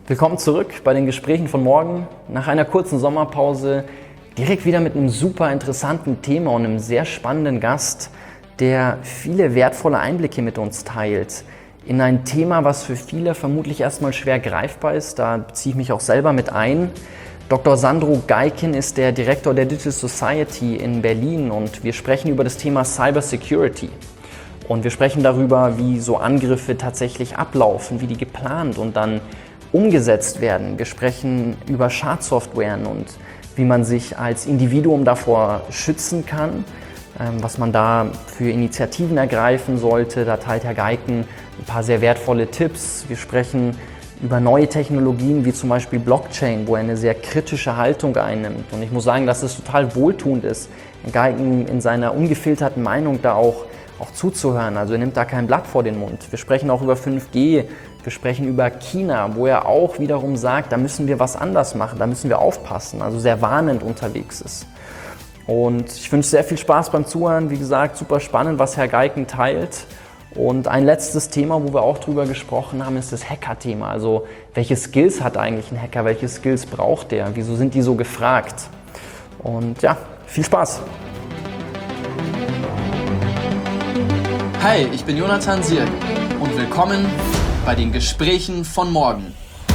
Willkommen zurück bei den Gesprächen von morgen. Nach einer kurzen Sommerpause direkt wieder mit einem super interessanten Thema und einem sehr spannenden Gast, der viele wertvolle Einblicke mit uns teilt in ein Thema, was für viele vermutlich erstmal schwer greifbar ist. Da beziehe ich mich auch selber mit ein. Dr. Sandro Geiken ist der Direktor der Digital Society in Berlin und wir sprechen über das Thema Cyber Security. Und wir sprechen darüber, wie so Angriffe tatsächlich ablaufen, wie die geplant und dann umgesetzt werden. Wir sprechen über Schadsoftwaren und wie man sich als Individuum davor schützen kann, was man da für Initiativen ergreifen sollte. Da teilt Herr Geiken ein paar sehr wertvolle Tipps. Wir sprechen über neue Technologien wie zum Beispiel Blockchain, wo er eine sehr kritische Haltung einnimmt. Und ich muss sagen, dass es total wohltuend ist, Herr Geiken in seiner ungefilterten Meinung da auch zuzuhören. Also er nimmt da kein Blatt vor den Mund. Wir sprechen auch über 5G, wir sprechen über China, wo er auch wiederum sagt, da müssen wir was anders machen, da müssen wir aufpassen, also sehr warnend unterwegs ist. Und ich wünsche sehr viel Spaß beim Zuhören. Wie gesagt, super spannend, was Herr Geiken teilt. Und ein letztes Thema, wo wir auch drüber gesprochen haben, ist das Hacker-Thema. Also welche Skills hat eigentlich ein Hacker, welche Skills braucht der, wieso sind die so gefragt? Und ja, viel Spaß! Hi, ich bin Jonathan Sierk und willkommen bei den Gesprächen von morgen.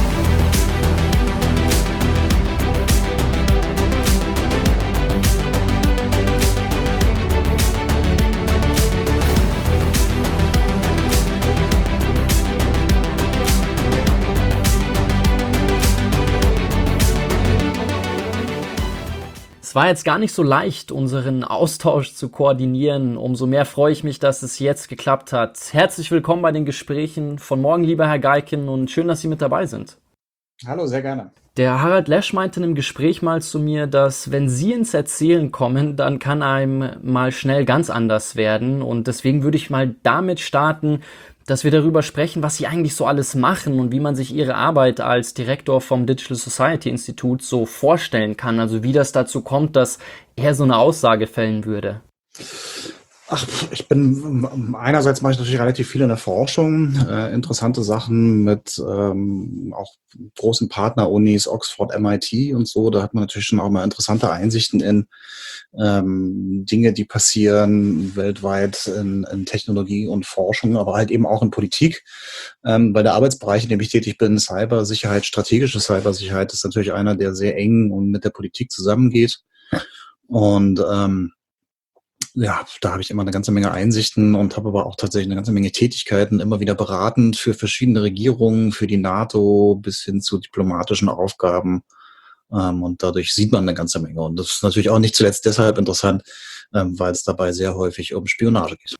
Es war jetzt gar nicht so leicht, unseren Austausch zu koordinieren. Umso mehr freue ich mich, dass es jetzt geklappt hat. Herzlich willkommen bei den Gesprächen von morgen, lieber Herr Geiken, und schön, dass Sie mit dabei sind. Hallo, sehr gerne. Der Harald Lesch meinte in einem Gespräch mal zu mir, dass wenn Sie ins Erzählen kommen, dann kann einem mal schnell ganz anders werden. Und deswegen würde ich mal damit starten, dass wir darüber sprechen, was Sie eigentlich so alles machen und wie man sich Ihre Arbeit als Direktor vom Digital Society Institut so vorstellen kann. Also wie das dazu kommt, dass er so eine Aussage fällen würde. Ach, einerseits mache ich natürlich relativ viel in der Forschung, interessante Sachen mit auch großen Partner-Unis, Oxford, MIT und so. Da hat man natürlich schon auch mal interessante Einsichten in Dinge, die passieren weltweit in Technologie und Forschung, aber halt eben auch in Politik. Weil der Arbeitsbereich, in dem ich tätig bin, Cybersicherheit, strategische Cybersicherheit, ist natürlich einer, der sehr eng und mit der Politik zusammengeht. Und ja, da habe ich immer eine ganze Menge Einsichten und habe aber auch tatsächlich eine ganze Menge Tätigkeiten, immer wieder beratend für verschiedene Regierungen, für die NATO bis hin zu diplomatischen Aufgaben. Und dadurch sieht man eine ganze Menge. Und das ist natürlich auch nicht zuletzt deshalb interessant, weil es dabei sehr häufig um Spionage geht.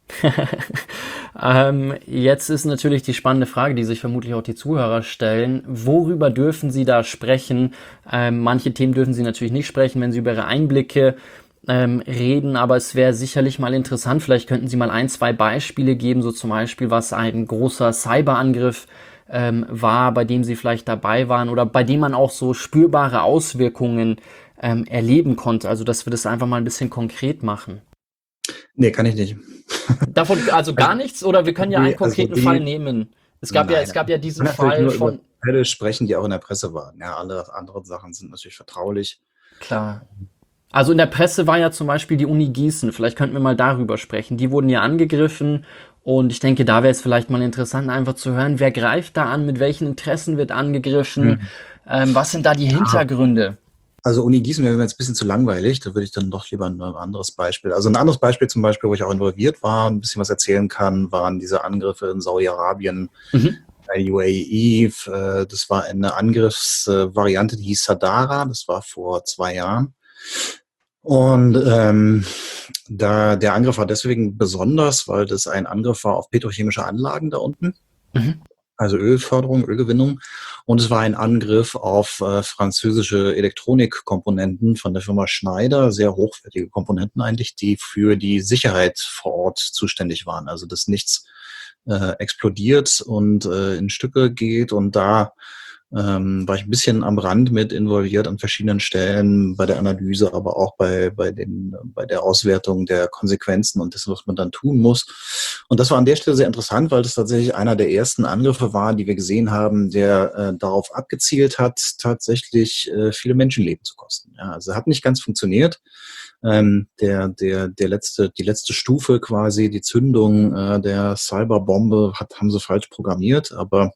Jetzt ist natürlich die spannende Frage, die sich vermutlich auch die Zuhörer stellen. Worüber dürfen Sie da sprechen? Manche Themen dürfen Sie natürlich nicht sprechen, wenn Sie über Ihre Einblicke reden, aber es wäre sicherlich mal interessant, vielleicht könnten Sie mal 1, 2 Beispiele geben, so zum Beispiel, was ein großer Cyberangriff war, bei dem Sie vielleicht dabei waren oder bei dem man auch so spürbare Auswirkungen erleben konnte, also dass wir das einfach mal ein bisschen konkret machen. Nee, kann ich nicht. Davon also gar nichts, oder wir können ja einen konkreten Fall nehmen. Es gab ja diesen Fall von Fälle sprechen, die auch in der Presse waren. Ja, alle anderen Sachen sind natürlich vertraulich. Klar. Also in der Presse war ja zum Beispiel die Uni Gießen, vielleicht könnten wir mal darüber sprechen. Die wurden ja angegriffen und ich denke, da wäre es vielleicht mal interessant, einfach zu hören, wer greift da an, mit welchen Interessen wird angegriffen, was sind da die Hintergründe? Also Uni Gießen wäre mir jetzt ein bisschen zu langweilig, da würde ich dann doch lieber ein anderes Beispiel. Also ein anderes Beispiel zum Beispiel, wo ich auch involviert war, ein bisschen was erzählen kann, waren diese Angriffe in Saudi-Arabien, UAE. Das war eine Angriffsvariante, die hieß Sadara, das war vor 2 Jahren. Und der Angriff war deswegen besonders, weil das ein Angriff war auf petrochemische Anlagen da unten, also Ölförderung, Ölgewinnung. Und es war ein Angriff auf französische Elektronikkomponenten von der Firma Schneider, sehr hochwertige Komponenten eigentlich, die für die Sicherheit vor Ort zuständig waren. Also dass nichts explodiert und in Stücke geht. Und da war ich ein bisschen am Rand mit involviert an verschiedenen Stellen bei der Analyse, aber auch bei der Auswertung der Konsequenzen und dessen, was man dann tun muss. Und das war an der Stelle sehr interessant, weil das tatsächlich einer der ersten Angriffe war, die wir gesehen haben, der darauf abgezielt hat, tatsächlich viele Menschenleben zu kosten. Ja, also hat nicht ganz funktioniert. Die letzte Stufe quasi, die Zündung der Cyberbombe haben sie falsch programmiert, aber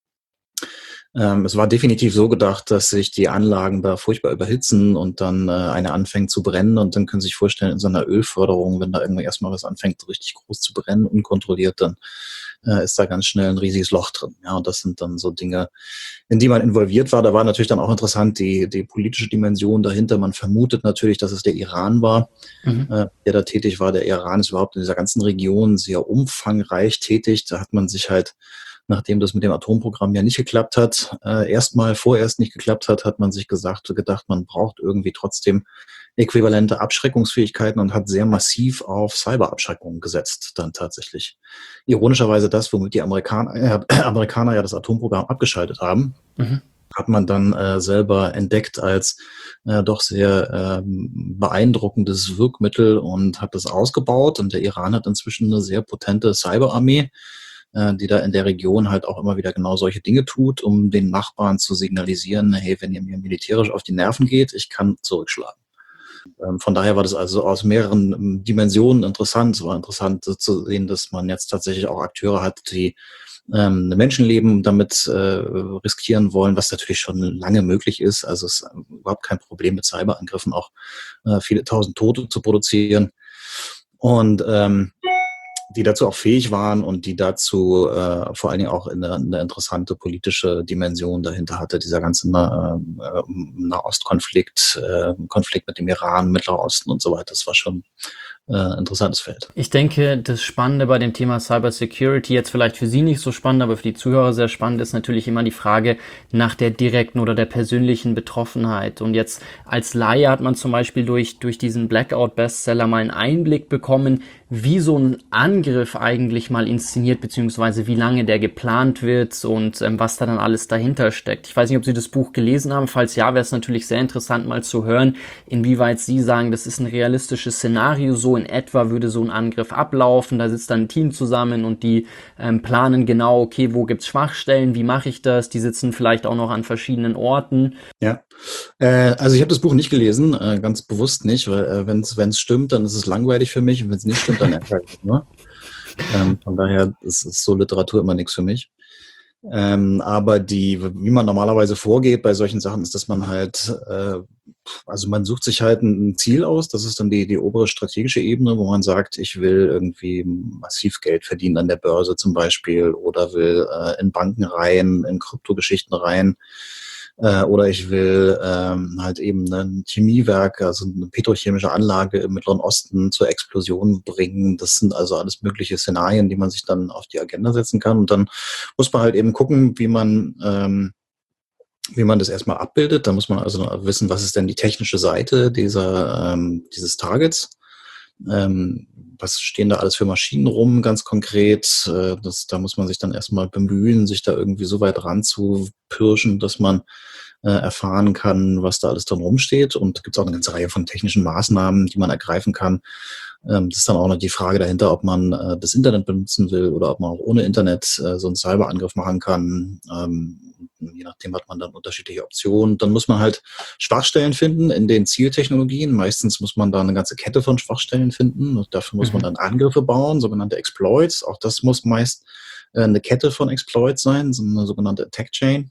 es war definitiv so gedacht, dass sich die Anlagen da furchtbar überhitzen und dann eine anfängt zu brennen, und dann können Sie sich vorstellen, in so einer Ölförderung, wenn da irgendwie erstmal was anfängt, so richtig groß zu brennen, unkontrolliert, dann ist da ganz schnell ein riesiges Loch drin. Ja, und das sind dann so Dinge, in die man involviert war. Da war natürlich dann auch interessant die politische Dimension dahinter. Man vermutet natürlich, dass es der Iran war, der da tätig war. Der Iran ist überhaupt in dieser ganzen Region sehr umfangreich tätig. Da hat man sich halt, nachdem das mit dem Atomprogramm ja nicht geklappt hat, vorerst nicht geklappt hat, hat man sich gedacht, man braucht irgendwie trotzdem äquivalente Abschreckungsfähigkeiten und hat sehr massiv auf Cyberabschreckung gesetzt, dann tatsächlich. Ironischerweise das, womit die Amerikaner ja das Atomprogramm abgeschaltet haben, hat man dann selber entdeckt als doch sehr beeindruckendes Wirkmittel und hat das ausgebaut. Und der Iran hat inzwischen eine sehr potente Cyberarmee, die da in der Region halt auch immer wieder genau solche Dinge tut, um den Nachbarn zu signalisieren, hey, wenn ihr mir militärisch auf die Nerven geht, ich kann zurückschlagen. Von daher war das also aus mehreren Dimensionen interessant. Es war interessant zu sehen, dass man jetzt tatsächlich auch Akteure hat, die Menschenleben damit riskieren wollen, was natürlich schon lange möglich ist. Also es ist überhaupt kein Problem mit Cyberangriffen, auch viele tausend Tote zu produzieren. Und die dazu auch fähig waren und die dazu vor allen Dingen auch eine interessante politische Dimension dahinter hatte, dieser ganze Nahostkonflikt, Konflikt mit dem Iran, Mittlerer Osten und so weiter. Das war schon interessantes Feld. Ich denke, das Spannende bei dem Thema Cybersecurity, jetzt vielleicht für Sie nicht so spannend, aber für die Zuhörer sehr spannend, ist natürlich immer die Frage nach der direkten oder der persönlichen Betroffenheit. Und jetzt als Laie hat man zum Beispiel durch diesen Blackout-Bestseller mal einen Einblick bekommen, wie so ein Angriff eigentlich mal inszeniert, beziehungsweise wie lange der geplant wird und was da dann alles dahinter steckt. Ich weiß nicht, ob Sie das Buch gelesen haben. Falls ja, wäre es natürlich sehr interessant mal zu hören, inwieweit Sie sagen, das ist ein realistisches Szenario, so in etwa würde so ein Angriff ablaufen. Da sitzt dann ein Team zusammen und die planen genau, okay, wo gibt's Schwachstellen, wie mache ich das? Die sitzen vielleicht auch noch an verschiedenen Orten. Ja, also ich habe das Buch nicht gelesen, ganz bewusst nicht, weil wenn es stimmt, dann ist es langweilig für mich, und wenn es nicht stimmt, dann ärgert mich nur. Von daher ist so Literatur immer nichts für mich. Aber wie man normalerweise vorgeht bei solchen Sachen, ist, dass man halt, also man sucht sich halt ein Ziel aus, das ist dann die obere strategische Ebene, wo man sagt, ich will irgendwie massiv Geld verdienen an der Börse zum Beispiel, oder will in Banken rein, in Kryptogeschichten rein. Oder ich will halt eben ein Chemiewerk, also eine petrochemische Anlage im Mittleren Osten zur Explosion bringen. Das sind also alles mögliche Szenarien, die man sich dann auf die Agenda setzen kann. Und dann muss man halt eben gucken, wie man das erstmal abbildet. Da muss man also wissen, was ist denn die technische Seite dieses Targets. Was stehen da alles für Maschinen rum, ganz konkret. Da muss man sich dann erstmal bemühen, sich da irgendwie so weit ranzupirschen, dass man erfahren kann, was da alles drin rumsteht. Und gibt es auch eine ganze Reihe von technischen Maßnahmen, die man ergreifen kann. Das ist dann auch noch die Frage dahinter, ob man das Internet benutzen will oder ob man auch ohne Internet so einen Cyberangriff machen kann. Je nachdem hat man dann unterschiedliche Optionen. Dann muss man halt Schwachstellen finden in den Zieltechnologien. Meistens muss man da eine ganze Kette von Schwachstellen finden. Und dafür muss man dann Angriffe bauen, sogenannte Exploits. Auch das muss meist eine Kette von Exploits sein, so eine sogenannte Attack Chain.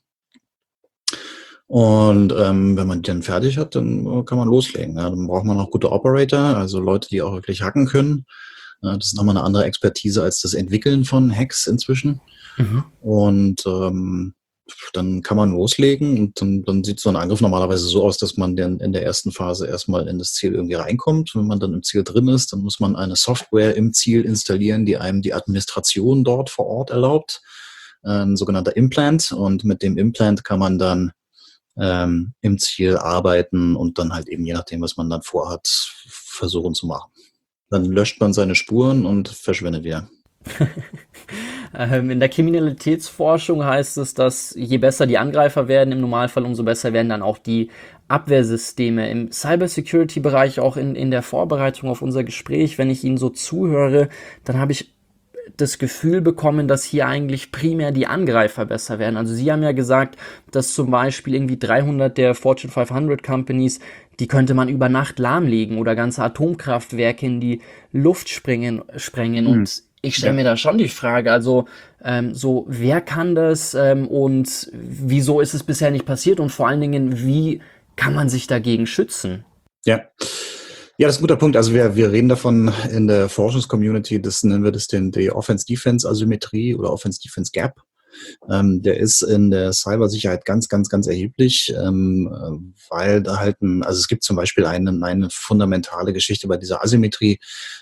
Und wenn man die dann fertig hat, dann kann man loslegen. Ja. Dann braucht man auch gute Operator, also Leute, die auch wirklich hacken können. Das ist nochmal eine andere Expertise als das Entwickeln von Hacks inzwischen. Und dann kann man loslegen, und dann sieht so ein Angriff normalerweise so aus, dass man dann in der ersten Phase erstmal in das Ziel irgendwie reinkommt. Wenn man dann im Ziel drin ist, dann muss man eine Software im Ziel installieren, die einem die Administration dort vor Ort erlaubt. Ein sogenannter Implant. Und mit dem Implant kann man dann im Ziel arbeiten und dann halt eben je nachdem, was man dann vorhat, versuchen zu machen. Dann löscht man seine Spuren und verschwindet wieder. In der Kriminalitätsforschung heißt es, dass je besser die Angreifer werden, im Normalfall umso besser werden dann auch die Abwehrsysteme. Im Cybersecurity-Bereich, auch in der Vorbereitung auf unser Gespräch, wenn ich Ihnen so zuhöre, dann habe ich das Gefühl bekommen, dass hier eigentlich primär die Angreifer besser werden. Also Sie haben ja gesagt, dass zum Beispiel irgendwie 300 der Fortune 500 Companies, die könnte man über Nacht lahmlegen oder ganze Atomkraftwerke in die Luft sprengen. Und ich stelle mir da schon die Frage, also so wer kann das und wieso ist es bisher nicht passiert und vor allen Dingen, wie kann man sich dagegen schützen? Ja. Ja, das ist ein guter Punkt. Also wir reden davon in der Forschungscommunity, das nennen wir das die Offense-Defense-Asymmetrie oder Offense-Defense-Gap. Der ist in der Cybersicherheit ganz, ganz, ganz erheblich, weil da halt also es gibt zum Beispiel eine fundamentale Geschichte bei dieser Asymmetrie,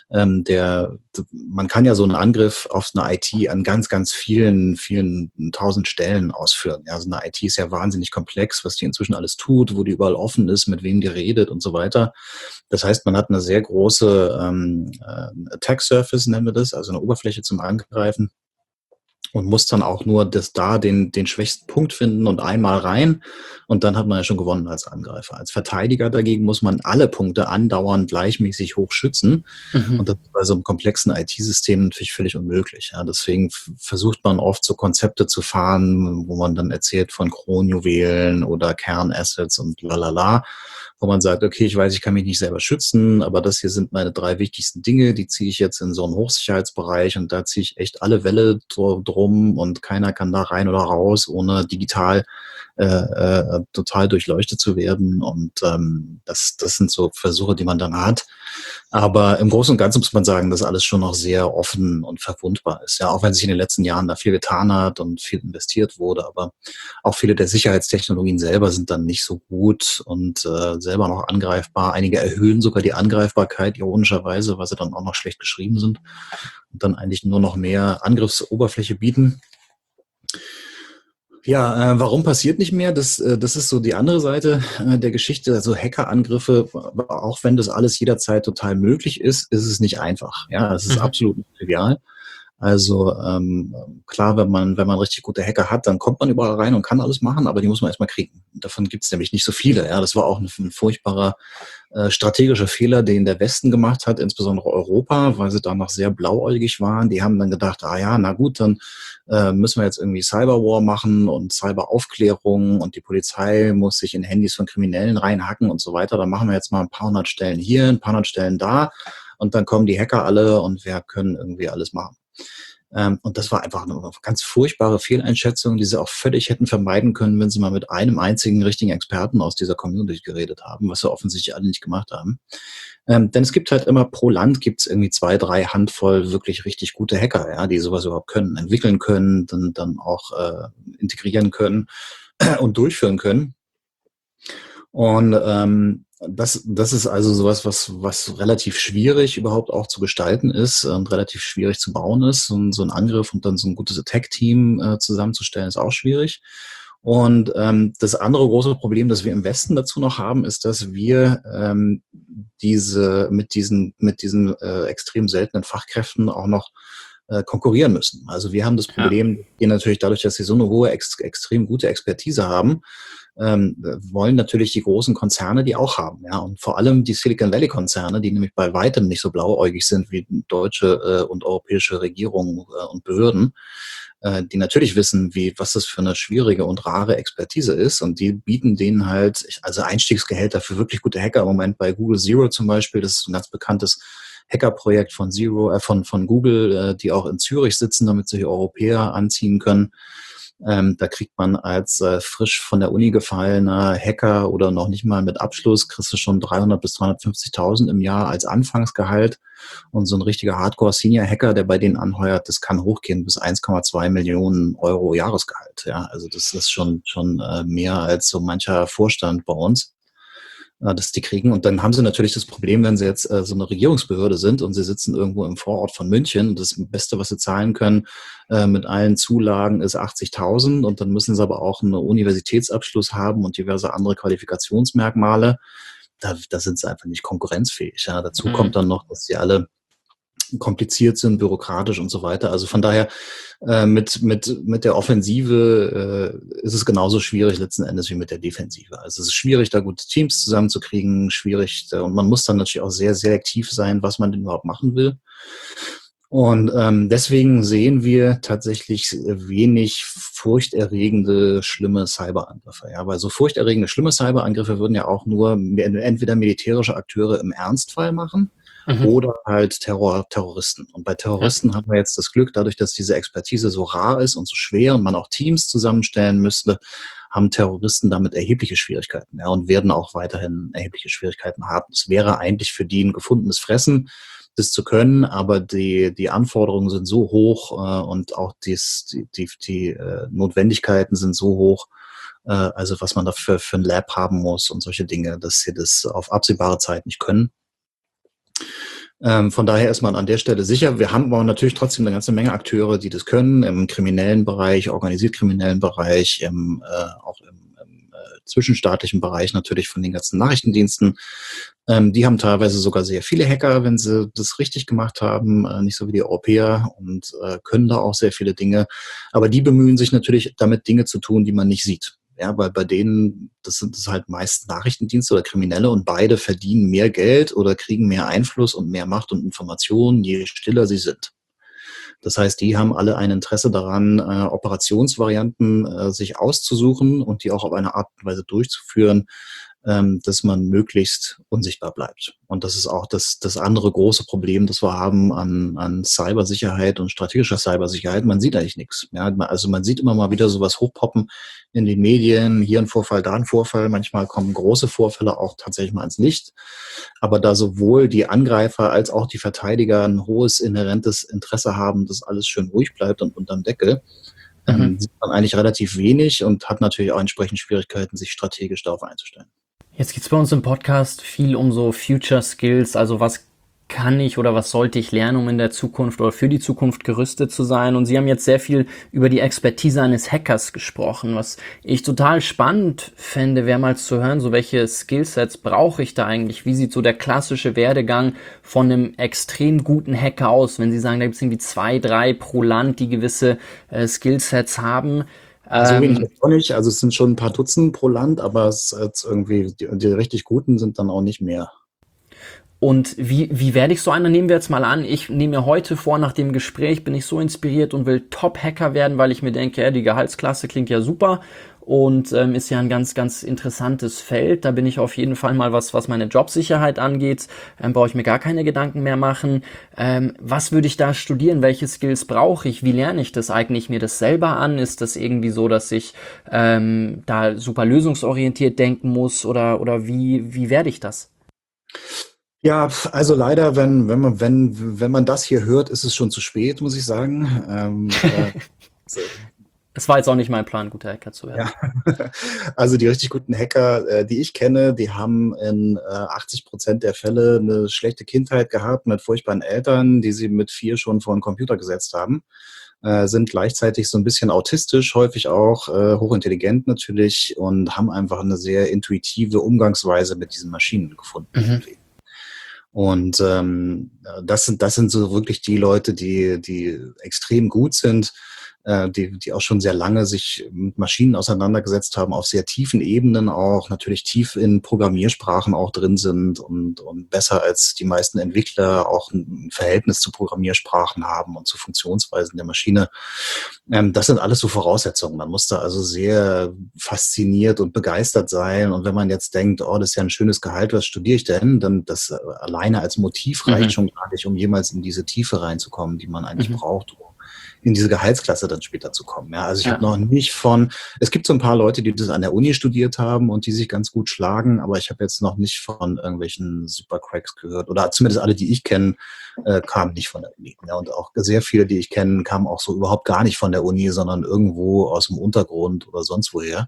man kann ja so einen Angriff auf eine IT an ganz, ganz vielen, vielen tausend Stellen ausführen. Ja, also eine IT ist ja wahnsinnig komplex, was die inzwischen alles tut, wo die überall offen ist, mit wem die redet und so weiter. Das heißt, man hat eine sehr große Attack Surface, nennen wir das, also eine Oberfläche zum Angreifen. Und muss dann auch nur den schwächsten Punkt finden und einmal rein. Und dann hat man ja schon gewonnen als Angreifer. Als Verteidiger dagegen muss man alle Punkte andauernd gleichmäßig hoch schützen. Und das ist bei so einem komplexen IT-System natürlich völlig unmöglich. Ja, deswegen versucht man oft so Konzepte zu fahren, wo man dann erzählt von Kronjuwelen oder Kernassets und lalala, wo man sagt, okay, ich weiß, ich kann mich nicht selber schützen, aber das hier sind meine 3 wichtigsten Dinge, die ziehe ich jetzt in so einen Hochsicherheitsbereich und da ziehe ich echt alle Welle drum und keiner kann da rein oder raus, ohne digital total durchleuchtet zu werden. Und das sind so Versuche, die man dann hat. Aber im Großen und Ganzen muss man sagen, dass alles schon noch sehr offen und verwundbar ist. Ja, auch wenn sich in den letzten Jahren da viel getan hat und viel investiert wurde. Aber auch viele der Sicherheitstechnologien selber sind dann nicht so gut und selber noch angreifbar. Einige erhöhen sogar die Angreifbarkeit, ironischerweise, weil sie dann auch noch schlecht geschrieben sind und dann eigentlich nur noch mehr Angriffsoberfläche bieten. Ja, warum passiert nicht mehr? Das ist so die andere Seite der Geschichte. Also Hackerangriffe, auch wenn das alles jederzeit total möglich ist, ist es nicht einfach. Ja, es ist absolut nicht trivial. Also klar, wenn man richtig gute Hacker hat, dann kommt man überall rein und kann alles machen, aber die muss man erstmal kriegen. Davon gibt es nämlich nicht so viele. Ja, das war auch ein furchtbarer strategischer Fehler, den der Westen gemacht hat, insbesondere Europa, weil sie da noch sehr blauäugig waren. Die haben dann gedacht, na gut, dann müssen wir jetzt irgendwie Cyberwar machen und Cyberaufklärung und die Polizei muss sich in Handys von Kriminellen reinhacken und so weiter. Dann machen wir jetzt mal ein paar hundert Stellen hier, ein paar hundert Stellen da und dann kommen die Hacker alle und wir können irgendwie alles machen. Und das war einfach eine ganz furchtbare Fehleinschätzung, die sie auch völlig hätten vermeiden können, wenn sie mal mit einem einzigen richtigen Experten aus dieser Community geredet haben, was sie offensichtlich alle nicht gemacht haben. Denn es gibt halt immer pro Land gibt's irgendwie 2, 3 Handvoll wirklich richtig gute Hacker, ja, die sowas überhaupt können, entwickeln können, dann auch integrieren können und durchführen können. Und das ist also sowas, was relativ schwierig überhaupt auch zu gestalten ist und relativ schwierig zu bauen ist. Und so ein Angriff und dann so ein gutes Attack-Team zusammenzustellen, ist auch schwierig. Und das andere große Problem, das wir im Westen dazu noch haben, ist, dass wir mit diesen extrem seltenen Fachkräften auch noch konkurrieren müssen. Also wir haben das Problem, hier natürlich dadurch, dass sie so eine hohe, extrem gute Expertise haben, wollen natürlich die großen Konzerne die auch haben. Ja, und vor allem die Silicon Valley Konzerne, die nämlich bei weitem nicht so blauäugig sind wie deutsche und europäische Regierungen und Behörden, die natürlich wissen, was das für eine schwierige und rare Expertise ist. Und die bieten denen halt, also Einstiegsgehälter für wirklich gute Hacker im Moment bei Google Zero zum Beispiel. Das ist ein ganz bekanntes Hackerprojekt von Google, die auch in Zürich sitzen, damit sich Europäer anziehen können. Da kriegt man als frisch von der Uni gefallener Hacker oder noch nicht mal mit Abschluss, kriegst du schon 300.000 bis 350.000 im Jahr als Anfangsgehalt. Und so ein richtiger Hardcore-Senior-Hacker, der bei denen anheuert, das kann hochgehen bis 1,2 Millionen Euro Jahresgehalt. Ja, also das ist schon mehr als so mancher Vorstand bei uns, dass die kriegen. Und dann haben sie natürlich das Problem, wenn sie jetzt so eine Regierungsbehörde sind und sie sitzen irgendwo im Vorort von München und das Beste, was sie zahlen können mit allen Zulagen, ist 80.000 und dann müssen sie aber auch einen Universitätsabschluss haben und diverse andere Qualifikationsmerkmale. Da sind sie einfach nicht konkurrenzfähig. Ja. Dazu kommt dann noch, dass sie alle kompliziert sind, bürokratisch und so weiter. Also von daher mit der Offensive ist es genauso schwierig letzten Endes wie mit der Defensive. Also es ist schwierig, da gute Teams zusammenzukriegen, schwierig und man muss dann natürlich auch sehr selektiv sein, was man denn überhaupt machen will. Und deswegen sehen wir tatsächlich wenig furchterregende, schlimme Cyberangriffe. Ja, weil so furchterregende, schlimme Cyberangriffe würden ja auch nur entweder militärische Akteure im Ernstfall machen oder halt Terroristen. Und bei Terroristen haben wir jetzt das Glück, dadurch, dass diese Expertise so rar ist und so schwer und man auch Teams zusammenstellen müsste, haben Terroristen damit erhebliche Schwierigkeiten, ja, und werden auch weiterhin erhebliche Schwierigkeiten haben. Es wäre eigentlich für die ein gefundenes Fressen, das zu können, aber die Anforderungen sind so hoch und auch die Notwendigkeiten sind so hoch, also was man dafür für ein Lab haben muss und solche Dinge, dass sie das auf absehbare Zeit nicht können. Von daher ist man an der Stelle sicher. Wir haben aber natürlich trotzdem eine ganze Menge Akteure, die das können, im kriminellen Bereich, organisierten kriminellen Bereich, auch im zwischenstaatlichen Bereich natürlich von den ganzen Nachrichtendiensten. Die haben teilweise sogar sehr viele Hacker, wenn sie das richtig gemacht haben, nicht so wie die Europäer und können da auch sehr viele Dinge. Aber die bemühen sich natürlich damit, Dinge zu tun, die man nicht sieht. Ja, weil bei denen, das sind halt meist Nachrichtendienste oder Kriminelle und beide verdienen mehr Geld oder kriegen mehr Einfluss und mehr Macht und Informationen, je stiller sie sind. Das heißt, die haben alle ein Interesse daran, Operationsvarianten sich auszusuchen und die auch auf eine Art und Weise durchzuführen, dass man möglichst unsichtbar bleibt. Und das ist auch das andere große Problem, das wir haben an Cybersicherheit und strategischer Cybersicherheit. Man sieht eigentlich nichts. Ja, also man sieht immer mal wieder sowas hochpoppen in den Medien, hier ein Vorfall, da ein Vorfall. Manchmal kommen große Vorfälle auch tatsächlich mal ans Licht. Aber da sowohl die Angreifer als auch die Verteidiger ein hohes inhärentes Interesse haben, dass alles schön ruhig bleibt und unterm Deckel, sieht man eigentlich relativ wenig und hat natürlich auch entsprechend Schwierigkeiten, sich strategisch darauf einzustellen. Jetzt geht es bei uns im Podcast viel um so Future Skills, also was kann ich oder was sollte ich lernen, um in der Zukunft oder für die Zukunft gerüstet zu sein. Und Sie haben jetzt sehr viel über die Expertise eines Hackers gesprochen. Was ich total spannend fände, wäre mal zu hören, so welche Skillsets brauche ich da eigentlich? Wie sieht so der klassische Werdegang von einem extrem guten Hacker aus? Wenn Sie sagen, da gibt es irgendwie 2, 3 pro Land, die gewisse Skillsets haben. So wenig auch nicht. Also es sind schon ein paar Dutzend pro Land, aber es ist irgendwie, die richtig Guten sind dann auch nicht mehr. Und wie werde ich so einer? Nehmen wir jetzt mal an, ich nehme mir heute vor, nach dem Gespräch bin ich so inspiriert und will Top-Hacker werden, weil ich mir denke, ja, die Gehaltsklasse klingt ja super und ist ja ein ganz, ganz interessantes Feld. Da bin ich auf jeden Fall mal, was meine Jobsicherheit angeht, brauche ich mir gar keine Gedanken mehr machen. Was würde ich da studieren? Welche Skills brauche ich? Wie lerne ich das? Eigne ich mir das selber an? Ist das irgendwie so, dass ich da super lösungsorientiert denken muss oder wie werde ich das? Ja, also leider, wenn man das hier hört, ist es schon zu spät, muss ich sagen. Es war jetzt auch nicht mein Plan, guter Hacker zu werden. Ja. Also die richtig guten Hacker, die ich kenne, die haben in 80% der Fälle eine schlechte Kindheit gehabt mit furchtbaren Eltern, die sie mit 4 schon vor den Computer gesetzt haben. Sind gleichzeitig so ein bisschen autistisch, häufig auch hochintelligent natürlich und haben einfach eine sehr intuitive Umgangsweise mit diesen Maschinen gefunden. Und das sind so wirklich die Leute, die extrem gut sind, die auch schon sehr lange sich mit Maschinen auseinandergesetzt haben, auf sehr tiefen Ebenen auch, natürlich tief in Programmiersprachen auch drin sind und besser als die meisten Entwickler auch ein Verhältnis zu Programmiersprachen haben und zu Funktionsweisen der Maschine. Das sind alles so Voraussetzungen. Man muss da also sehr fasziniert und begeistert sein. Und wenn man jetzt denkt, oh, das ist ja ein schönes Gehalt, was studiere ich denn? Dann das alleine als Motiv reicht schon gar nicht, um jemals in diese Tiefe reinzukommen, die man eigentlich braucht, um in diese Gehaltsklasse dann später zu kommen. Ja, also ich habe noch nicht es gibt so ein paar Leute, die das an der Uni studiert haben und die sich ganz gut schlagen, aber ich habe jetzt noch nicht von irgendwelchen Supercracks gehört oder zumindest alle, die ich kenne, kamen nicht von der Uni. Ja, und auch sehr viele, die ich kenne, kamen auch so überhaupt gar nicht von der Uni, sondern irgendwo aus dem Untergrund oder sonst woher.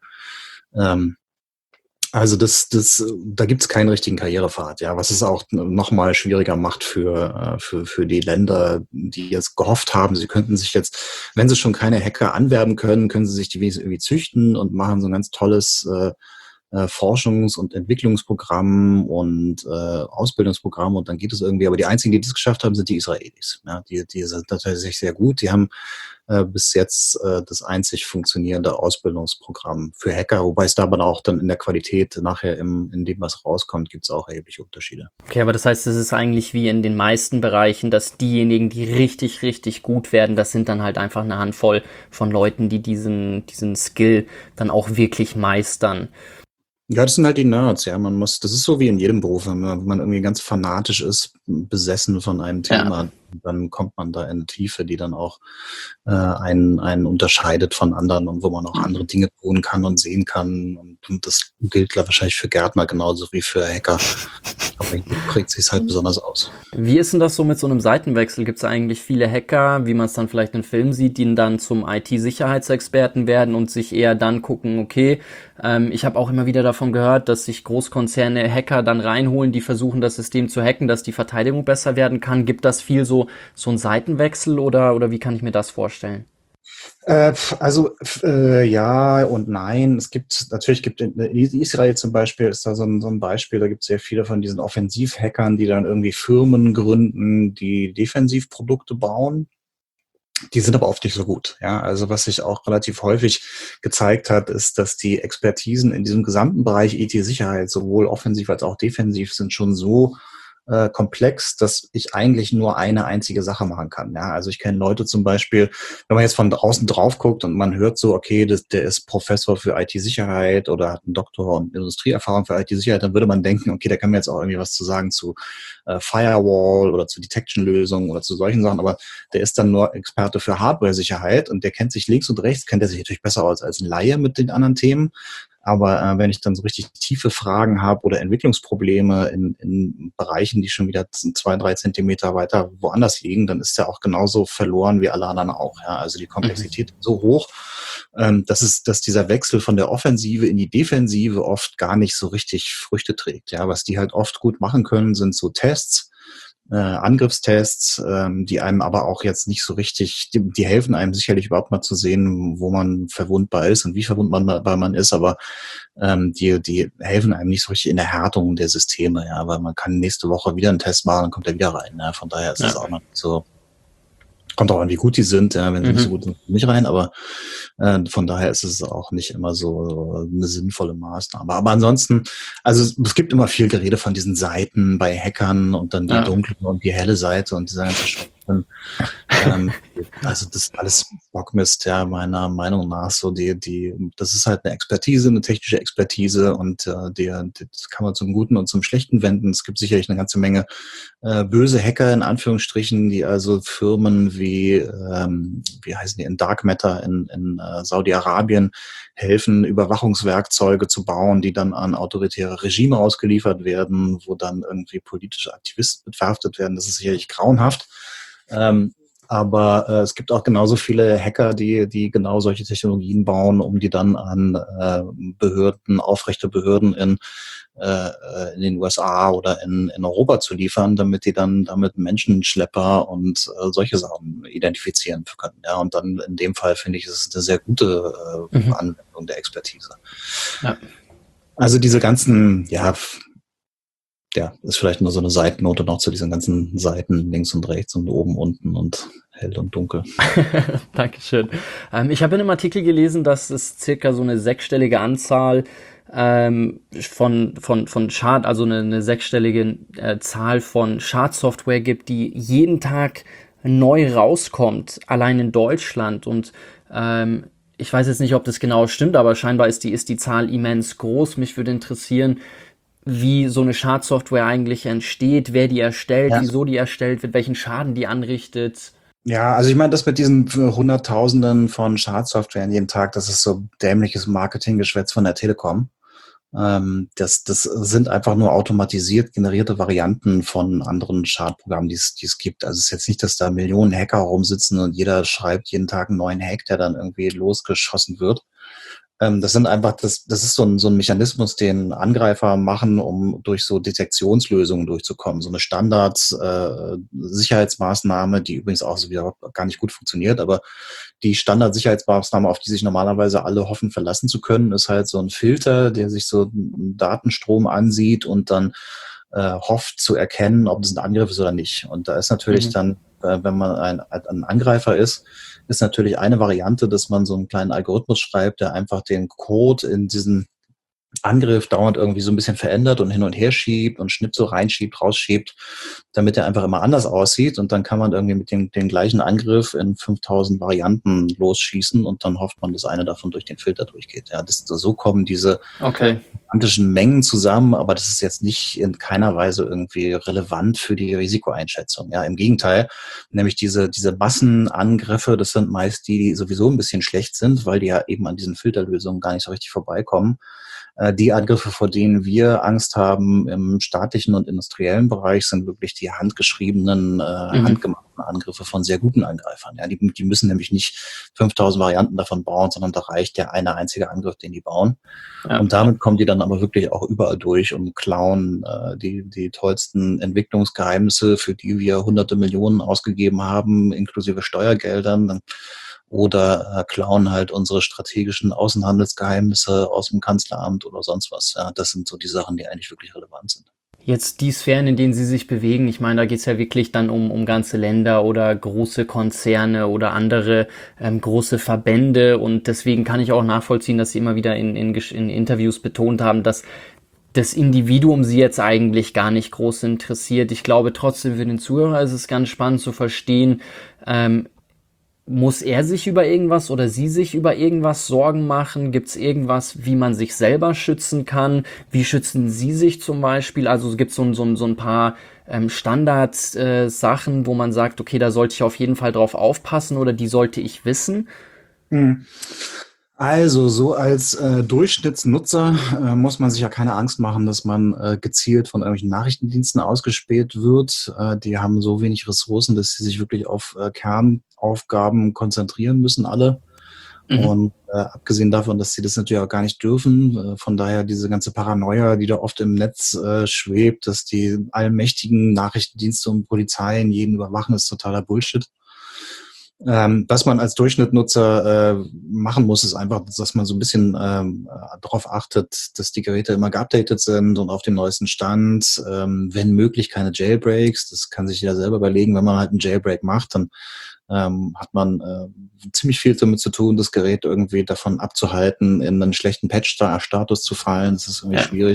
Also da gibt's keinen richtigen Karrierepfad, ja, was es auch noch mal schwieriger macht für die Länder, die jetzt gehofft haben, sie könnten sich jetzt, wenn sie schon keine Hacker anwerben können, können sie sich die wenigstens irgendwie züchten und machen so ein ganz tolles Forschungs- und Entwicklungsprogramm und Ausbildungsprogramm und dann geht es irgendwie. Aber die einzigen, die das geschafft haben, sind die Israelis. Ja, die sind tatsächlich sehr gut. Die haben bis jetzt das einzig funktionierende Ausbildungsprogramm für Hacker, wobei es da aber auch dann in der Qualität nachher in dem, was rauskommt, gibt es auch erhebliche Unterschiede. Okay, aber das heißt, es ist eigentlich wie in den meisten Bereichen, dass diejenigen, die richtig, richtig gut werden, das sind dann halt einfach eine Handvoll von Leuten, die diesen Skill dann auch wirklich meistern. Ja, das sind halt die Nerds, ja. Das ist so wie in jedem Beruf, wenn man irgendwie ganz fanatisch ist, besessen von einem Ja. Thema, dann kommt man da in eine Tiefe, die dann auch einen unterscheidet von anderen und wo man auch andere Dinge tun kann und sehen kann. Und das gilt, glaube ich, wahrscheinlich für Gärtner genauso wie für Hacker. Aber hier prägt sich halt besonders aus. Wie ist denn das so mit so einem Seitenwechsel? Gibt es eigentlich viele Hacker, wie man es dann vielleicht in Filmen sieht, die dann zum IT-Sicherheitsexperten werden und sich eher dann gucken, okay, ich habe auch immer wieder davon gehört, dass sich Großkonzerne Hacker dann reinholen, die versuchen, das System zu hacken, dass die Verteidigung besser werden kann. Gibt das viel so einen Seitenwechsel oder wie kann ich mir das vorstellen? Ja und nein. Gibt in Israel zum Beispiel ist da so ein Beispiel, da gibt es sehr viele von diesen Offensivhackern, die dann irgendwie Firmen gründen, die Defensivprodukte bauen. Die sind aber oft nicht so gut. Ja, also was sich auch relativ häufig gezeigt hat, ist, dass die Expertisen in diesem gesamten Bereich IT-Sicherheit sowohl offensiv als auch defensiv sind schon so komplex, dass ich eigentlich nur eine einzige Sache machen kann. Ja, also ich kenne Leute zum Beispiel, wenn man jetzt von draußen drauf guckt und man hört so, okay, der ist Professor für IT-Sicherheit oder hat einen Doktor und Industrieerfahrung für IT-Sicherheit, dann würde man denken, okay, da kann mir jetzt auch irgendwie was zu sagen zu Firewall oder zu Detection-Lösungen oder zu solchen Sachen, aber der ist dann nur Experte für Hardware-Sicherheit und der kennt sich links und rechts, kennt er sich natürlich besser aus als ein Laie mit den anderen Themen. Aber wenn ich dann so richtig tiefe Fragen habe oder Entwicklungsprobleme in Bereichen, die schon wieder 2, 3 Zentimeter weiter woanders liegen, dann ist er auch genauso verloren wie alle anderen auch. Ja? Also die Komplexität ist so hoch, dass dieser Wechsel von der Offensive in die Defensive oft gar nicht so richtig Früchte trägt. Ja? Was die halt oft gut machen können, sind so Tests, Angriffstests, die einem aber auch jetzt nicht so richtig, die helfen einem sicherlich überhaupt mal zu sehen, wo man verwundbar ist und wie verwundbar man ist, aber die helfen einem nicht so richtig in der Härtung der Systeme, ja, weil man kann nächste Woche wieder einen Test machen, dann kommt er wieder rein. Ja, von daher ist es auch noch nicht so. Kommt auch an, wie gut die sind, ja, wenn sie nicht so gut sind, nicht rein, aber von daher ist es auch nicht immer so eine sinnvolle Maßnahme. Aber ansonsten, also es gibt immer viel Gerede von diesen Seiten bei Hackern und dann die dunkle und die helle Seite und diese ganze Schwachsinn. Also das ist alles Bockmist, ja, meiner Meinung nach. So das ist halt eine Expertise, eine technische Expertise und das kann man zum Guten und zum Schlechten wenden. Es gibt sicherlich eine ganze Menge böse Hacker in Anführungsstrichen, die also Firmen wie heißen die, in Dark Matter in Saudi-Arabien helfen, Überwachungswerkzeuge zu bauen, die dann an autoritäre Regime ausgeliefert werden, wo dann irgendwie politische Aktivisten mit verhaftet werden. Das ist sicherlich grauenhaft. Aber es gibt auch genauso viele Hacker, die genau solche Technologien bauen, um die dann an aufrechte Behörden in den USA oder in Europa zu liefern, damit die dann damit Menschenschlepper und solche Sachen identifizieren können. Ja, und dann in dem Fall finde ich, ist es eine sehr gute Anwendung der Expertise. Ja. Also diese ganzen, ist vielleicht nur so eine Seitennote noch zu diesen ganzen Seiten links und rechts und oben, unten und hell und dunkel. Dankeschön. Ich habe in einem Artikel gelesen, dass es circa so eine sechsstellige Anzahl von also eine sechsstellige Zahl von Schadsoftware gibt, die jeden Tag neu rauskommt, allein in Deutschland. Und ich weiß jetzt nicht, ob das genau stimmt, aber scheinbar ist die Zahl immens groß. Mich würde interessieren, wie so eine Schadsoftware eigentlich entsteht, wer die erstellt, wieso die erstellt wird, welchen Schaden die anrichtet. Ja, also ich meine, das mit diesen Hunderttausenden von Schadsoftwaren jeden Tag, das ist so dämliches Marketinggeschwätz von der Telekom. Das sind einfach nur automatisiert generierte Varianten von anderen Schadprogrammen, die es gibt. Also es ist jetzt nicht, dass da Millionen Hacker rumsitzen und jeder schreibt jeden Tag einen neuen Hack, der dann irgendwie losgeschossen wird. Das sind einfach, das ist so ein Mechanismus, den Angreifer machen, um durch so Detektionslösungen durchzukommen. So eine Standard-Sicherheitsmaßnahme, die übrigens auch so wieder gar nicht gut funktioniert, aber die Standard-Sicherheitsmaßnahme, auf die sich normalerweise alle hoffen, verlassen zu können, ist halt so ein Filter, der sich so einen Datenstrom ansieht und dann hofft zu erkennen, ob es ein Angriff ist oder nicht. Und da ist natürlich dann, wenn man ein Angreifer ist natürlich eine Variante, dass man so einen kleinen Algorithmus schreibt, der einfach den Code in diesen Angriff dauernd irgendwie so ein bisschen verändert und hin und her schiebt und Schnipsel reinschiebt, rausschiebt, damit er einfach immer anders aussieht. Und dann kann man irgendwie mit den gleichen Angriff in 5000 Varianten losschießen und dann hofft man, dass eine davon durch den Filter durchgeht. Ja, so kommen diese quantischen Mengen zusammen, aber das ist jetzt nicht in keiner Weise irgendwie relevant für die Risikoeinschätzung. Ja, im Gegenteil, nämlich diese Massenangriffe, das sind meist die sowieso ein bisschen schlecht sind, weil die ja eben an diesen Filterlösungen gar nicht so richtig vorbeikommen. Die Angriffe, vor denen wir Angst haben im staatlichen und industriellen Bereich, sind wirklich die handgeschriebenen, handgemachten Angriffe von sehr guten Angreifern. Ja, die müssen nämlich nicht 5000 Varianten davon bauen, sondern da reicht der eine einzige Angriff, den die bauen. Ja. Und damit kommen die dann aber wirklich auch überall durch und klauen die tollsten Entwicklungsgeheimnisse, für die wir hunderte Millionen ausgegeben haben, inklusive Steuergeldern. Oder klauen halt unsere strategischen Außenhandelsgeheimnisse aus dem Kanzleramt oder sonst was. Ja, das sind so die Sachen, die eigentlich wirklich relevant sind. Jetzt die Sphären, in denen Sie sich bewegen, ich meine, da geht es ja wirklich dann um ganze Länder oder große Konzerne oder andere große Verbände. Und deswegen kann ich auch nachvollziehen, dass Sie immer wieder in Interviews betont haben, dass das Individuum Sie jetzt eigentlich gar nicht groß interessiert. Ich glaube trotzdem, für den Zuhörer ist es ganz spannend zu verstehen, muss er sich über irgendwas oder sie sich über irgendwas Sorgen machen? Gibt es irgendwas, wie man sich selber schützen kann? Wie schützen Sie sich zum Beispiel? Also gibt es so ein paar Standard-Sachen, wo man sagt, okay, da sollte ich auf jeden Fall drauf aufpassen oder die sollte ich wissen? Also so als Durchschnittsnutzer muss man sich ja keine Angst machen, dass man gezielt von irgendwelchen Nachrichtendiensten ausgespäht wird. Die haben so wenig Ressourcen, dass sie sich wirklich auf Kernaufgaben konzentrieren müssen, alle. Und abgesehen davon, dass sie das natürlich auch gar nicht dürfen, von daher diese ganze Paranoia, die da oft im Netz schwebt, dass die allmächtigen Nachrichtendienste und Polizeien jeden überwachen, ist totaler Bullshit. Was man als Durchschnittsnutzer machen muss, ist einfach, dass man so ein bisschen darauf achtet, dass die Geräte immer geupdatet sind und auf dem neuesten Stand. Wenn möglich keine Jailbreaks. Das kann sich jeder selber überlegen. Wenn man halt einen Jailbreak macht, dann hat man ziemlich viel damit zu tun, das Gerät irgendwie davon abzuhalten, in einen schlechten Patch-Status zu fallen. Das ist irgendwie schwierig.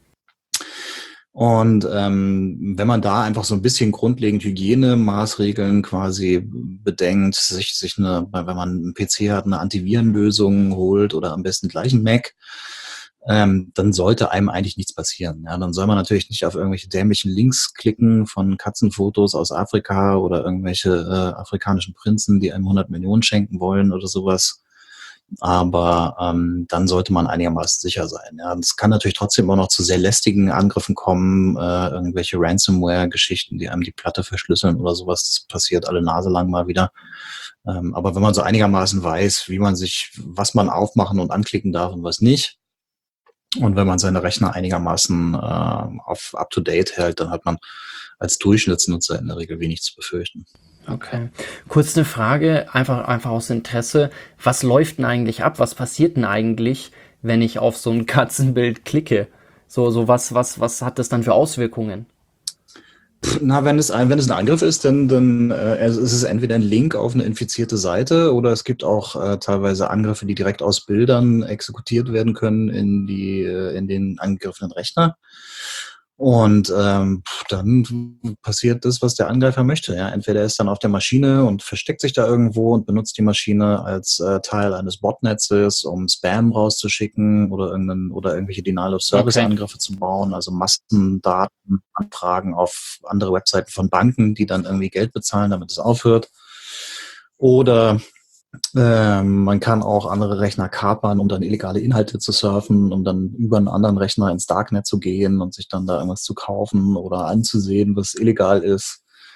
Und wenn man da einfach so ein bisschen grundlegend Hygienemaßregeln quasi bedenkt, wenn man einen PC hat, eine Antivirenlösung holt oder am besten gleich einen Mac, dann sollte einem eigentlich nichts passieren. Ja, dann soll man natürlich nicht auf irgendwelche dämlichen Links klicken von Katzenfotos aus Afrika oder irgendwelche afrikanischen Prinzen, die einem 100 Millionen schenken wollen oder sowas. Aber dann sollte man einigermaßen sicher sein. Ja, es kann natürlich trotzdem auch noch zu sehr lästigen Angriffen kommen, irgendwelche Ransomware-Geschichten, die einem die Platte verschlüsseln oder sowas. Das passiert alle Nase lang mal wieder. Aber wenn man so einigermaßen weiß, was man aufmachen und anklicken darf und was nicht, und wenn man seine Rechner einigermaßen auf Up-to-Date hält, dann hat man als Durchschnittsnutzer in der Regel wenig zu befürchten. Okay. Kurz eine Frage, einfach aus Interesse. Was läuft denn eigentlich ab? Was passiert denn eigentlich, wenn ich auf so ein Katzenbild klicke? Was hat das dann für Auswirkungen? Na, wenn es ein Angriff ist, dann ist es entweder ein Link auf eine infizierte Seite oder es gibt auch teilweise Angriffe, die direkt aus Bildern exekutiert werden können in den angegriffenen Rechner. Und dann passiert das, was der Angreifer möchte. Ja, entweder er ist dann auf der Maschine und versteckt sich da irgendwo und benutzt die Maschine als Teil eines Botnetzes, um Spam rauszuschicken oder irgendwelche Denial-of-Service-Angriffe zu bauen, also Massendatenanfragen auf andere Webseiten von Banken, die dann irgendwie Geld bezahlen, damit es aufhört. Oder man kann auch andere Rechner kapern, um dann illegale Inhalte zu surfen, um dann über einen anderen Rechner ins Darknet zu gehen und sich dann da irgendwas zu kaufen oder anzusehen, was illegal ist.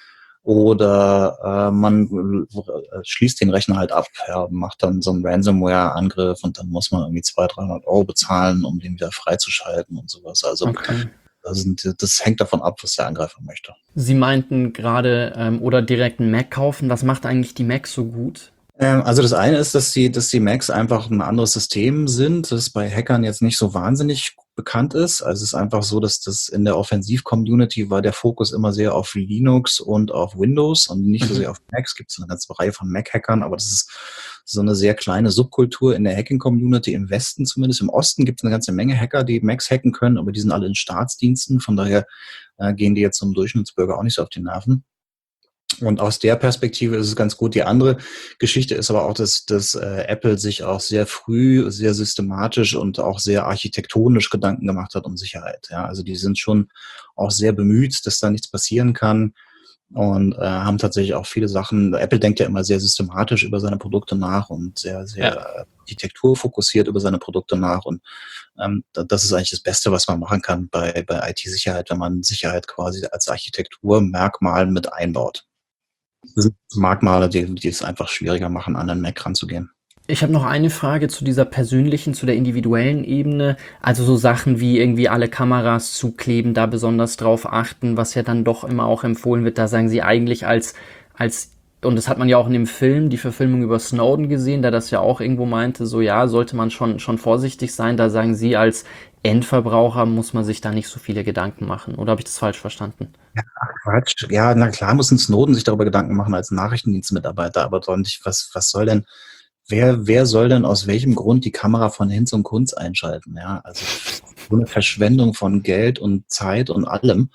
Oder man schließt den Rechner halt ab, ja, macht dann so einen Ransomware-Angriff und dann muss man irgendwie 200-300 € bezahlen, um den wieder freizuschalten und sowas. Also Okay. das hängt davon ab, was der Angreifer möchte. Sie meinten gerade, oder direkt einen Mac kaufen. Was macht eigentlich die Mac so gut? Also das eine ist, dass die Macs einfach ein anderes System sind, das bei Hackern jetzt nicht so wahnsinnig bekannt ist. Also es ist einfach so, dass das in der Offensiv-Community war der Fokus immer sehr auf Linux und auf Windows und nicht so sehr auf Macs. Gibt es eine ganze Reihe von Mac-Hackern, aber das ist so eine sehr kleine Subkultur in der Hacking-Community, im Westen zumindest. Im Osten gibt es eine ganze Menge Hacker, die Macs hacken können, aber die sind alle in Staatsdiensten. Von daher gehen die jetzt zum Durchschnittsbürger auch nicht so auf die Nerven. Und aus der Perspektive ist es ganz gut. Die andere Geschichte ist aber auch, dass Apple sich auch sehr früh, sehr systematisch und auch sehr architektonisch Gedanken gemacht hat um Sicherheit. Ja, also die sind schon auch sehr bemüht, dass da nichts passieren kann und haben tatsächlich auch viele Sachen. Apple denkt ja immer sehr systematisch über seine Produkte nach und sehr architekturfokussiert über seine Produkte nach. Und das ist eigentlich das Beste, was man machen kann bei IT-Sicherheit, wenn man Sicherheit quasi als Architekturmerkmal mit einbaut. Das sind Merkmale, die es einfach schwieriger machen, an den Mac ranzugehen. Ich habe noch eine Frage zu dieser persönlichen, zu der individuellen Ebene. Also so Sachen wie irgendwie alle Kameras zukleben, da besonders drauf achten, was ja dann doch immer auch empfohlen wird. Da sagen Sie eigentlich und das hat man ja auch in dem Film, die Verfilmung über Snowden gesehen, der das ja auch irgendwo meinte, so ja, sollte man schon vorsichtig sein. Da sagen Sie, als Endverbraucher muss man sich da nicht so viele Gedanken machen. Oder habe ich das falsch verstanden? Quatsch. Ja, na klar muss ein Snowden sich darüber Gedanken machen als Nachrichtendienstmitarbeiter, aber doch nicht, was soll denn, wer soll denn aus welchem Grund die Kamera von Hinz und Kunz einschalten? Ja, also so eine Verschwendung von Geld und Zeit und allem.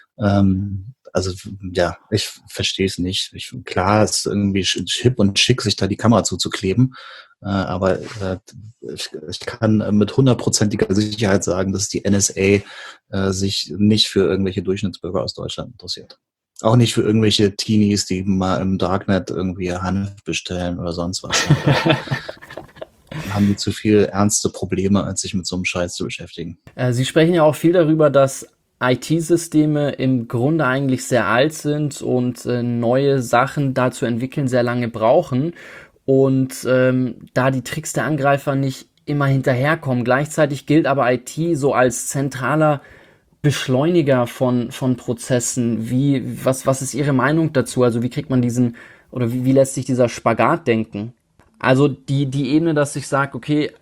Also ja, ich verstehe es nicht. Klar, es ist irgendwie hip und schick, sich da die Kamera zuzukleben, aber ich kann mit 100%iger Sicherheit sagen, dass die NSA sich nicht für irgendwelche Durchschnittsbürger aus Deutschland interessiert. Auch nicht für irgendwelche Teenies, die mal im Darknet irgendwie Hanf bestellen oder sonst was. Dann haben die zu viel ernste Probleme, als sich mit so einem Scheiß zu beschäftigen. Sie sprechen ja auch viel darüber, dass IT-Systeme im Grunde eigentlich sehr alt sind und neue Sachen da zu entwickeln sehr lange brauchen und da die Tricks der Angreifer nicht immer hinterherkommen. Gleichzeitig gilt aber IT so als zentraler Beschleuniger von Prozessen. Was ist Ihre Meinung dazu? Also wie kriegt man wie lässt sich dieser Spagat denken? Also die Ebene, dass ich sage, okay,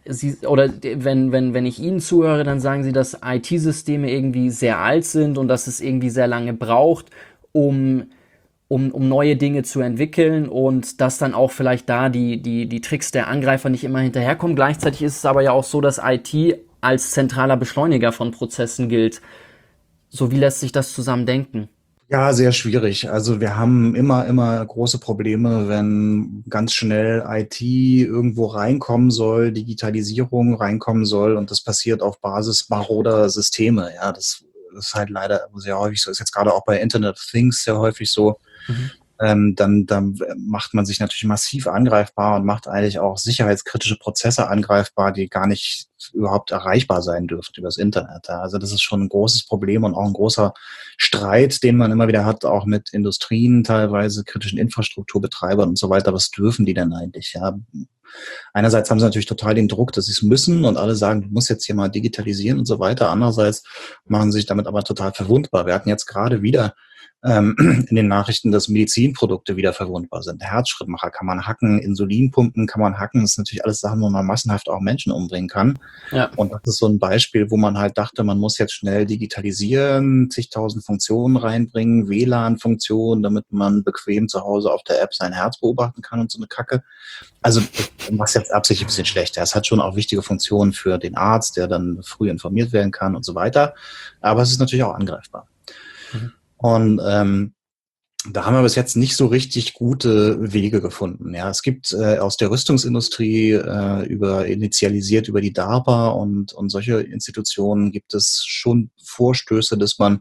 wenn ich Ihnen zuhöre, dann sagen Sie, dass IT-Systeme irgendwie sehr alt sind und dass es irgendwie sehr lange braucht, um neue Dinge zu entwickeln und dass dann auch vielleicht da die Tricks der Angreifer nicht immer hinterherkommen. Gleichzeitig ist es aber ja auch so, dass IT als zentraler Beschleuniger von Prozessen gilt. So, wie lässt sich das zusammen denken? Ja, sehr schwierig. Also wir haben immer große Probleme, wenn ganz schnell IT irgendwo reinkommen soll, Digitalisierung reinkommen soll und das passiert auf Basis maroder Systeme. Ja, das ist halt leider sehr häufig so. Ist jetzt gerade auch bei Internet of Things sehr häufig so. Mhm. Dann macht man sich natürlich massiv angreifbar und macht eigentlich auch sicherheitskritische Prozesse angreifbar, die gar nicht überhaupt erreichbar sein dürften übers Internet. Also das ist schon ein großes Problem und auch ein großer Streit, den man immer wieder hat, auch mit Industrien, teilweise kritischen Infrastrukturbetreibern und so weiter. Was dürfen die denn eigentlich? Ja, einerseits haben sie natürlich total den Druck, dass sie es müssen und alle sagen, du musst jetzt hier mal digitalisieren und so weiter. Andererseits machen sie sich damit aber total verwundbar. Wir hatten jetzt gerade wieder in den Nachrichten, dass Medizinprodukte wieder verwundbar sind. Herzschrittmacher kann man hacken, Insulinpumpen kann man hacken. Das sind natürlich alles Sachen, wo man massenhaft auch Menschen umbringen kann. Ja. Und das ist so ein Beispiel, wo man halt dachte, man muss jetzt schnell digitalisieren, zigtausend Funktionen reinbringen, WLAN-Funktionen, damit man bequem zu Hause auf der App sein Herz beobachten kann und so eine Kacke. Also ich mache es jetzt absichtlich ein bisschen schlechter. Es hat schon auch wichtige Funktionen für den Arzt, der dann früh informiert werden kann und so weiter. Aber es ist natürlich auch angreifbar. Mhm. Und da haben wir bis jetzt nicht so richtig gute Wege gefunden. Ja, es gibt aus der Rüstungsindustrie initialisiert über die DARPA und solche Institutionen gibt es schon Vorstöße, dass man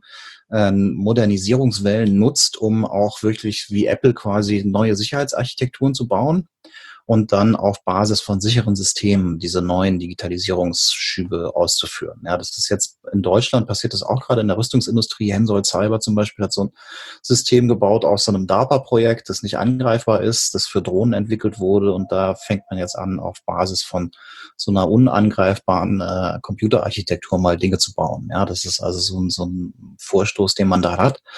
Modernisierungswellen nutzt, um auch wirklich wie Apple quasi neue Sicherheitsarchitekturen zu bauen. und dann auf Basis von sicheren Systemen diese neuen Digitalisierungsschübe auszuführen. Ja, das ist jetzt in Deutschland passiert das auch gerade in der Rüstungsindustrie. Hensoldt Cyber zum Beispiel hat so ein System gebaut aus so einem DARPA-Projekt, das nicht angreifbar ist, das für Drohnen entwickelt wurde, und da fängt man jetzt an, auf Basis von so einer unangreifbaren Computerarchitektur mal Dinge zu bauen. Ja, das ist also so ein Vorstoß, den man da hat.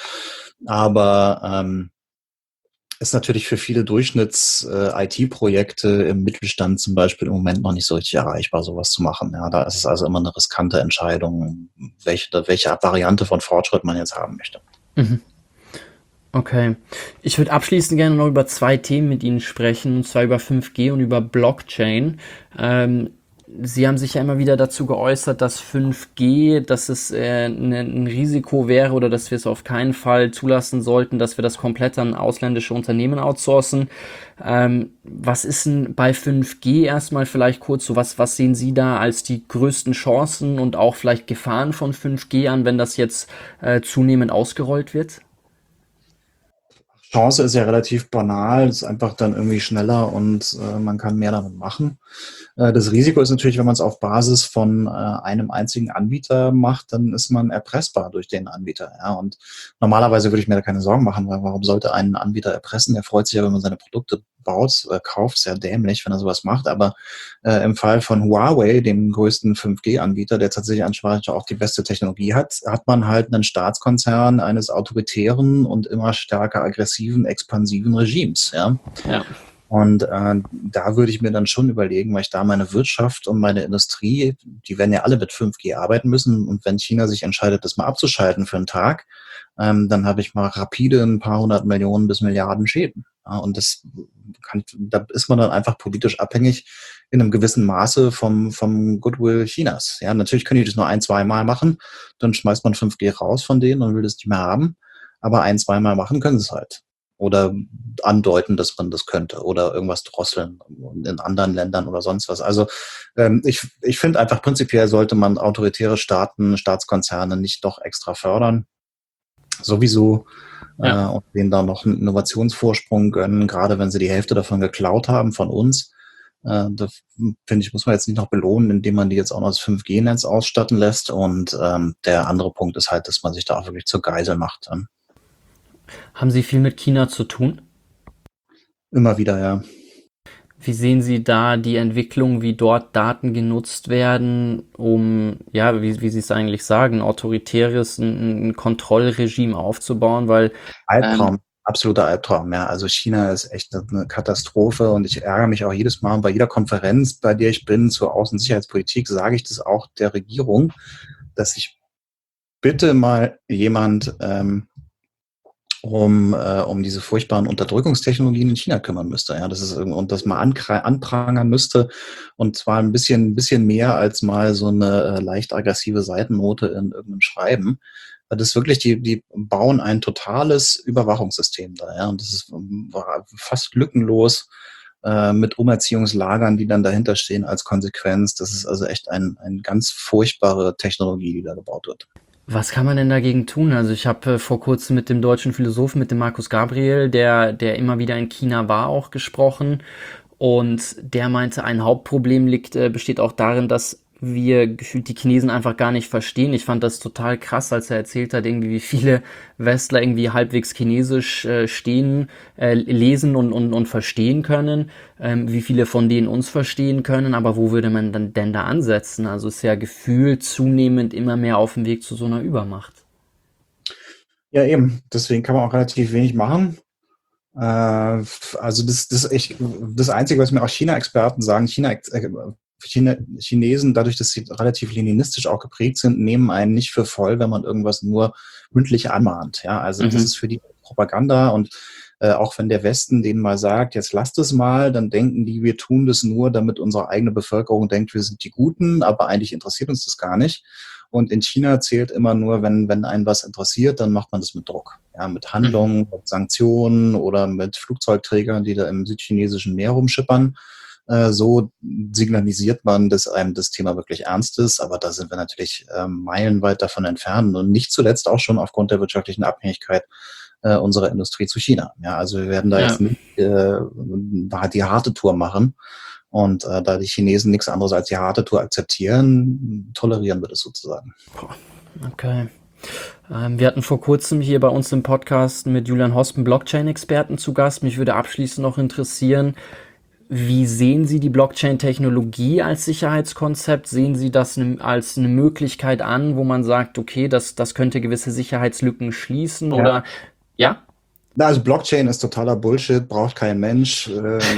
Aber ist natürlich für viele Durchschnitts-IT-Projekte im Mittelstand zum Beispiel im Moment noch nicht so richtig erreichbar, sowas zu machen. Ja, da ist es also immer eine riskante Entscheidung, welche Variante von Fortschritt man jetzt haben möchte. Mhm. Okay. Ich würde abschließend gerne noch über zwei Themen mit Ihnen sprechen, und zwar über 5G und über Blockchain. Sie haben sich ja immer wieder dazu geäußert, dass 5G, dass es ein Risiko wäre oder dass wir es auf keinen Fall zulassen sollten, dass wir das komplett an ausländische Unternehmen outsourcen. Was ist denn bei 5G erstmal vielleicht kurz so, was sehen Sie da als die größten Chancen und auch vielleicht Gefahren von 5G an, wenn das jetzt zunehmend ausgerollt wird? Chance ist ja relativ banal, es ist einfach dann irgendwie schneller und man kann mehr damit machen. Das Risiko ist natürlich, wenn man es auf Basis von einem einzigen Anbieter macht, dann ist man erpressbar durch den Anbieter. Ja? Und normalerweise würde ich mir da keine Sorgen machen, weil warum sollte einen Anbieter erpressen? Der freut sich ja, wenn man seine Produkte baut, kauft, sehr dämlich, wenn er sowas macht. Aber im Fall von Huawei, dem größten 5G-Anbieter, der tatsächlich anscheinend auch die beste Technologie hat, hat man halt einen Staatskonzern eines autoritären und immer stärker aggressiven, expansiven Regimes. Ja. Ja. Und da würde ich mir dann schon überlegen, weil ich da meine Wirtschaft und meine Industrie, die werden ja alle mit 5G arbeiten müssen. Und wenn China sich entscheidet, das mal abzuschalten für einen Tag, dann habe ich mal rapide ein paar 100 Millionen bis Milliarden Schäden. Ja, und da ist man dann einfach politisch abhängig in einem gewissen Maße vom Goodwill Chinas. Ja, natürlich können die das nur ein-, zweimal machen, dann schmeißt man 5G raus von denen und will das nicht mehr haben. Aber ein-, zweimal machen können sie es halt. Oder andeuten, dass man das könnte. Oder irgendwas drosseln in anderen Ländern oder sonst was. Also ich finde einfach, prinzipiell sollte man autoritäre Staaten, Staatskonzerne nicht doch extra fördern. Sowieso. Ja. Und denen da noch einen Innovationsvorsprung gönnen, gerade wenn sie die Hälfte davon geklaut haben von uns. Da finde ich, muss man jetzt nicht noch belohnen, indem man die jetzt auch noch das 5G-Netz ausstatten lässt. Und der andere Punkt ist halt, dass man sich da auch wirklich zur Geisel macht. Haben Sie viel mit China zu tun? Immer wieder, ja. Wie sehen Sie da die Entwicklung, wie dort Daten genutzt werden, um, ja, wie Sie es eigentlich sagen, autoritäres ein Kontrollregime aufzubauen? Weil Albtraum, absoluter Albtraum, ja. Also China ist echt eine Katastrophe und ich ärgere mich auch jedes Mal. Und bei jeder Konferenz, bei der ich bin zur Außensicherheitspolitik, sage ich das auch der Regierung, dass sich bitte mal jemand um diese furchtbaren Unterdrückungstechnologien in China kümmern müsste. Ja, das ist und das mal anprangern müsste, und zwar ein bisschen mehr als mal so eine leicht aggressive Seitennote in irgendeinem Schreiben. Das ist wirklich, die bauen ein totales Überwachungssystem da, ja, und das ist fast lückenlos mit Umerziehungslagern, die dann dahinter stehen als Konsequenz. Das ist also echt eine ganz furchtbare Technologie, die da gebaut wird. was kann man denn dagegen tun? Also ich habe vor kurzem mit dem deutschen Philosophen, mit dem Markus Gabriel, der immer wieder in China war, auch gesprochen. Und der meinte, ein Hauptproblem besteht auch darin, dass wir gefühlt die Chinesen einfach gar nicht verstehen. Ich fand das total krass, als er erzählt hat, irgendwie wie viele Westler irgendwie halbwegs Chinesisch lesen und verstehen können, wie viele von denen uns verstehen können, aber wo würde man dann denn da ansetzen? Also ist ja gefühlt zunehmend immer mehr auf dem Weg zu so einer Übermacht. Ja, eben. Deswegen kann man auch relativ wenig machen. Also das Einzige, was mir auch China-Experten sagen, Chinesen, dadurch, dass sie relativ leninistisch auch geprägt sind, nehmen einen nicht für voll, wenn man irgendwas nur mündlich anmahnt. Ja, also das ist für die Propaganda, und auch wenn der Westen denen mal sagt, jetzt lasst es mal, dann denken die, wir tun das nur, damit unsere eigene Bevölkerung denkt, wir sind die Guten, aber eigentlich interessiert uns das gar nicht. Und in China zählt immer nur, wenn einen was interessiert, dann macht man das mit Druck. Ja, mit Handlungen, mit Sanktionen oder mit Flugzeugträgern, die da im südchinesischen Meer rumschippern. So signalisiert man, dass einem das Thema wirklich ernst ist, aber da sind wir natürlich meilenweit davon entfernt und nicht zuletzt auch schon aufgrund der wirtschaftlichen Abhängigkeit unserer Industrie zu China. Ja, also wir werden da jetzt nicht die harte Tour machen. Und da die Chinesen nichts anderes als die harte Tour akzeptieren, tolerieren wir das sozusagen. Okay. Wir hatten vor kurzem hier bei uns im Podcast mit Julian Hospen Blockchain-Experten zu Gast. Mich würde abschließend noch interessieren, wie sehen Sie die Blockchain-Technologie als Sicherheitskonzept? Sehen Sie das als eine Möglichkeit an, wo man sagt, okay, das könnte gewisse Sicherheitslücken schließen? Oder ja? Also Blockchain ist totaler Bullshit, braucht kein Mensch.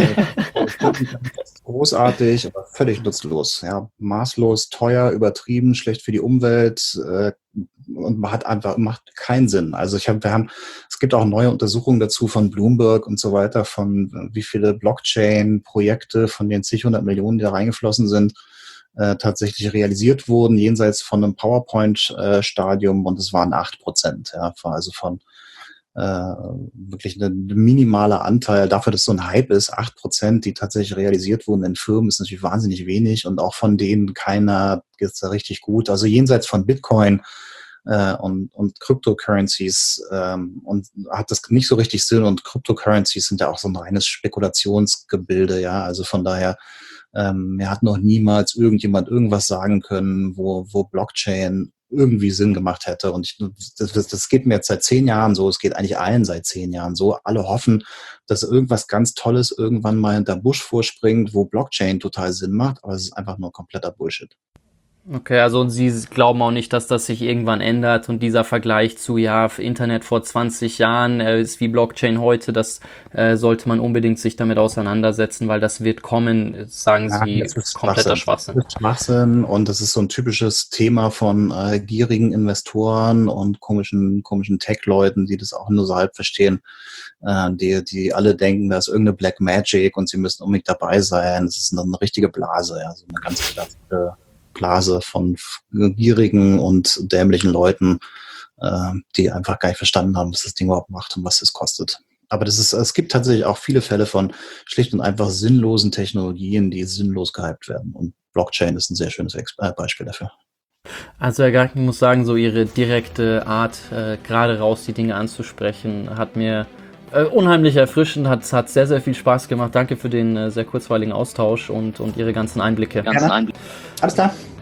Großartig, aber völlig nutzlos. Ja, maßlos, teuer, übertrieben, schlecht für die Umwelt und macht keinen Sinn. Also es gibt auch neue Untersuchungen dazu von Bloomberg und so weiter, von wie viele Blockchain-Projekte von den zig 100 Millionen, die da reingeflossen sind, tatsächlich realisiert wurden, jenseits von einem PowerPoint-Stadium, und es waren 8%. Ja, also von wirklich ein minimaler Anteil dafür, dass so ein Hype ist. 8%, die tatsächlich realisiert wurden in Firmen, ist natürlich wahnsinnig wenig, und auch von denen keiner geht's da richtig gut. Also jenseits von Bitcoin und Cryptocurrencies und hat das nicht so richtig Sinn, und Cryptocurrencies sind ja auch so ein reines Spekulationsgebilde, ja, also von daher mir hat noch niemals irgendjemand irgendwas sagen können, wo Blockchain irgendwie Sinn gemacht hätte. Und das geht mir jetzt seit 10 Jahren so, es geht eigentlich allen seit 10 Jahren so. Alle hoffen, dass irgendwas ganz Tolles irgendwann mal hinter Busch vorspringt, wo Blockchain total Sinn macht, aber es ist einfach nur kompletter Bullshit. Okay, also und Sie glauben auch nicht, dass das sich irgendwann ändert, und dieser Vergleich zu, Internet vor 20 Jahren ist wie Blockchain heute, das sollte man unbedingt sich damit auseinandersetzen, weil das wird kommen, sagen Sie, das ist kompletter Schwachsinn. Das ist Schwachsinn, und das ist so ein typisches Thema von gierigen Investoren und komischen Tech-Leuten, die das auch nur so halb verstehen, die alle denken, da ist irgendeine Black Magic und sie müssen unbedingt dabei sein. Das ist eine richtige Blase, ja, so eine ganz klassische Blase von gierigen und dämlichen Leuten, die einfach gar nicht verstanden haben, was das Ding überhaupt macht und was es kostet. Aber es gibt tatsächlich auch viele Fälle von schlicht und einfach sinnlosen Technologien, die sinnlos gehypt werden. Und Blockchain ist ein sehr schönes Beispiel dafür. Also Herr Garken, ich muss sagen, so Ihre direkte Art, gerade raus die Dinge anzusprechen, hat mir unheimlich erfrischend, hat sehr, sehr viel Spaß gemacht. Danke für den sehr kurzweiligen Austausch und Ihre ganzen Einblicke. Alles klar.